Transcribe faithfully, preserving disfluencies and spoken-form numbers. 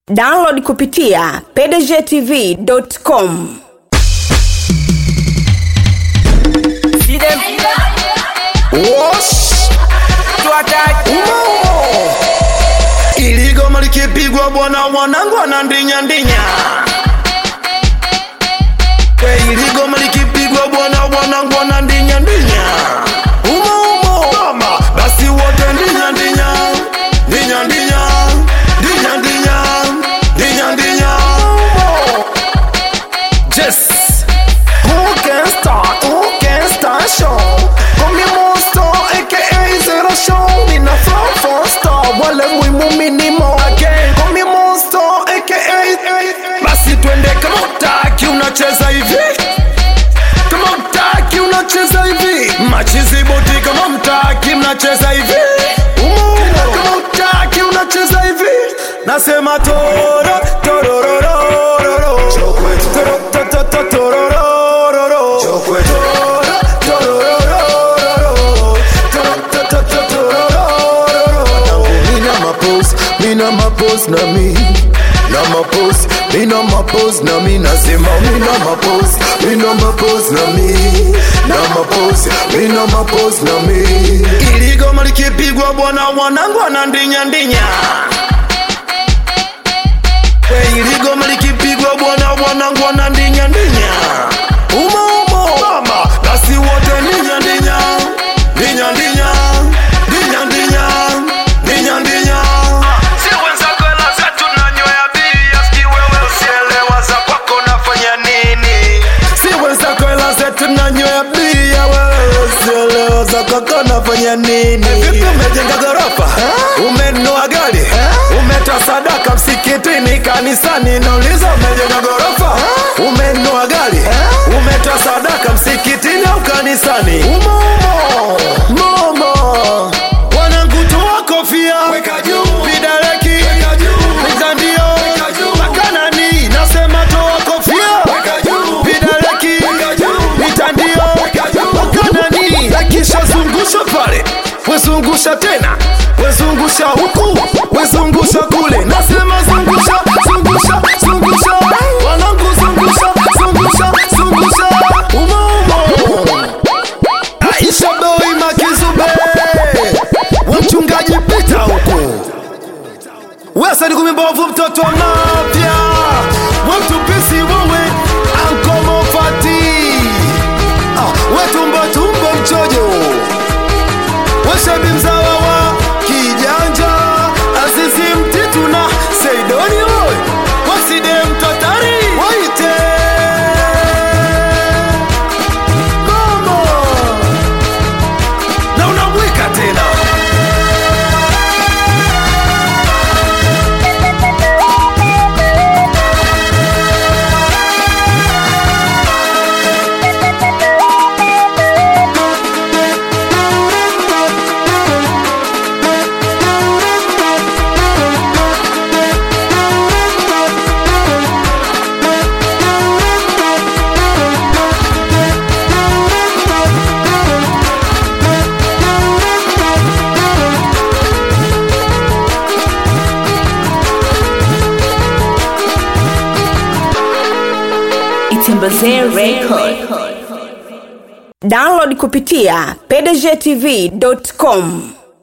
Download kupitia p d g t v dot com. Wash iligo malikipigwa bwana mwanangu anandinya ndinya. Iligo malikipigwa bwana mwanangu anandinya ndinya. Umo umo mama basi wote ndinya ndinya ndinya ndinya ndinya ndinya ndinya ndinya. Just who can start who can start show. Come monster aka zero show. Nina flow for star wale muimu minimo again. Come monster aka basi twende kama utaki unacheza hivi. Kama utaki unacheza hivi. Machizi boti kama mtaki mnacheza hivi. Umu kama utaki unacheza hivi. Nasema toro torororororo. Toro toro torororororo. Mina ma pose na mi na ma pose mina ma pose na mi nasema mina ma pose mina ma pose na mi na ma pose mina ma pose na mi. Iligo malikipigwa bwana mwanangu anandinya ndinya. We iligo malikipigwa bwana mwanangu anandinya ndinya. Umo umo mama basi wote ndinya ndinya ndinya ndinya ndinya ndinya ndinya ndinya. Tunanyoya bia wewe sio za kaka nafanya nini? Vipi umejenga gorofa? Umenunua gari? Umetoa sadaka msikitini kanisani? Nauliza umejenga gorofa? Umenunua gari? Umetoa sadaka msikitini au kanisani? Umo umo momo wanangu toa kofia weka juu vidaleki weka juu mitandio weka juu makanani nasema toa kofia weka juu vidaleki weka juu mitandio weka juu makanani kisha zungusha pale wezungusha tena wezungusha huku wezungusha kule nasema zungusha zungusha zungusha wanangu zungusha zungusha zungusha umo umo. Aisha boy makizube wachungaji pita huku wesa ni kumimbovu mtoto wa mafia watu pisi wewe ankomo fati ah, wetumbo tumbo mchojo weshabi mzawa wa kijanja azizi mtitu na seidoni wewe waside mtotari waite mama na unamwika tena. Itembeze Record. Download kupitia p d g t v dot com.